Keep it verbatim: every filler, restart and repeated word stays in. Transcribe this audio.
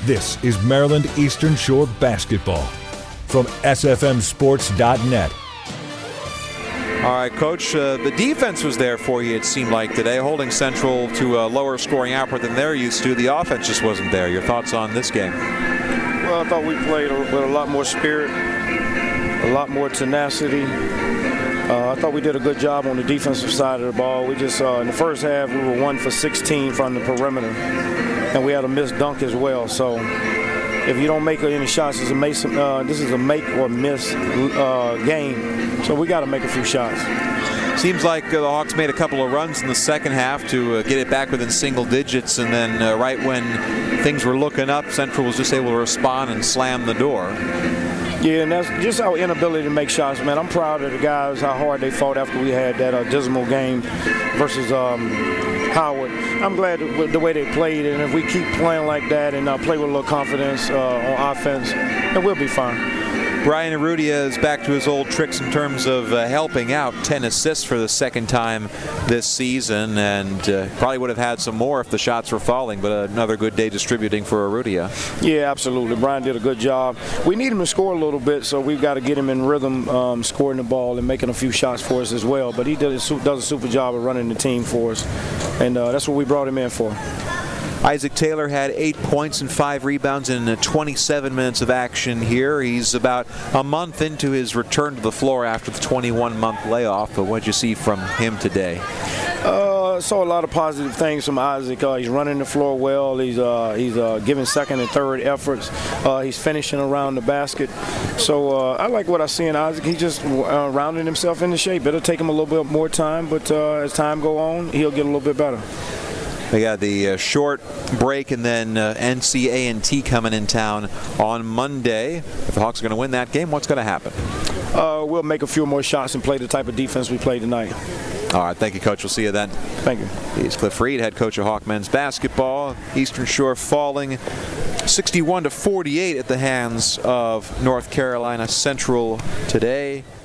This is Maryland Eastern Shore basketball from S F M sports dot net. All right, Coach, uh, the defense was there for you, it seemed like, today, holding Central to a lower scoring output than they're used to. The offense just wasn't there. Your thoughts on this game? Well, I thought we played with a lot more spirit, a lot more tenacity. Uh, I thought we did a good job on the defensive side of the ball. We just, uh, in the first half, we were one for sixteen from the perimeter, and we had a missed dunk as well. So if you don't make any shots, it's a make, uh, this is a make or miss uh, game. So we got to make a few shots. Seems like uh, the Hawks made a couple of runs in the second half to uh, get it back within single digits, and then uh, right when things were looking up, Central was just able to respond and slam the door. Yeah, and that's just our inability to make shots, man. I'm proud of the guys, how hard they fought after we had that uh, dismal game versus um, Howard. I'm glad with the way they played, and if we keep playing like that and uh, play with a little confidence uh, on offense, then we'll be fine. Brian Arudia is back to his old tricks in terms of uh, helping out. ten assists for the second time this season, and uh, probably would have had some more if the shots were falling, but another good day distributing for Arudia. Yeah, absolutely. Brian did a good job. We need him to score a little bit, so we've got to get him in rhythm, um, scoring the ball and making a few shots for us as well. But he did a, does a super job of running the team for us, and uh, that's what we brought him in for. Isaac Taylor had eight points and five rebounds in twenty-seven minutes of action here. He's about a month into his return to the floor after the twenty-one month layoff. But what did you see from him today? Uh, saw a lot of positive things from Isaac. Uh, he's running the floor well. He's uh, he's uh, giving second and third efforts. Uh, he's finishing around the basket. So uh, I like what I see in Isaac. He's just uh, rounding himself into shape. It'll take him a little bit more time, but uh, as time go on, he'll get a little bit better. They got the uh, short break and then uh, N C A and T coming in town on Monday. If the Hawks are going to win that game, what's going to happen? Uh, we'll make a few more shots and play the type of defense we played tonight. All right, thank you, Coach. We'll see you then. Thank you. He's Cliff Reed, head coach of Hawk men's basketball. Eastern Shore falling sixty-one to forty-eight at the hands of North Carolina Central today.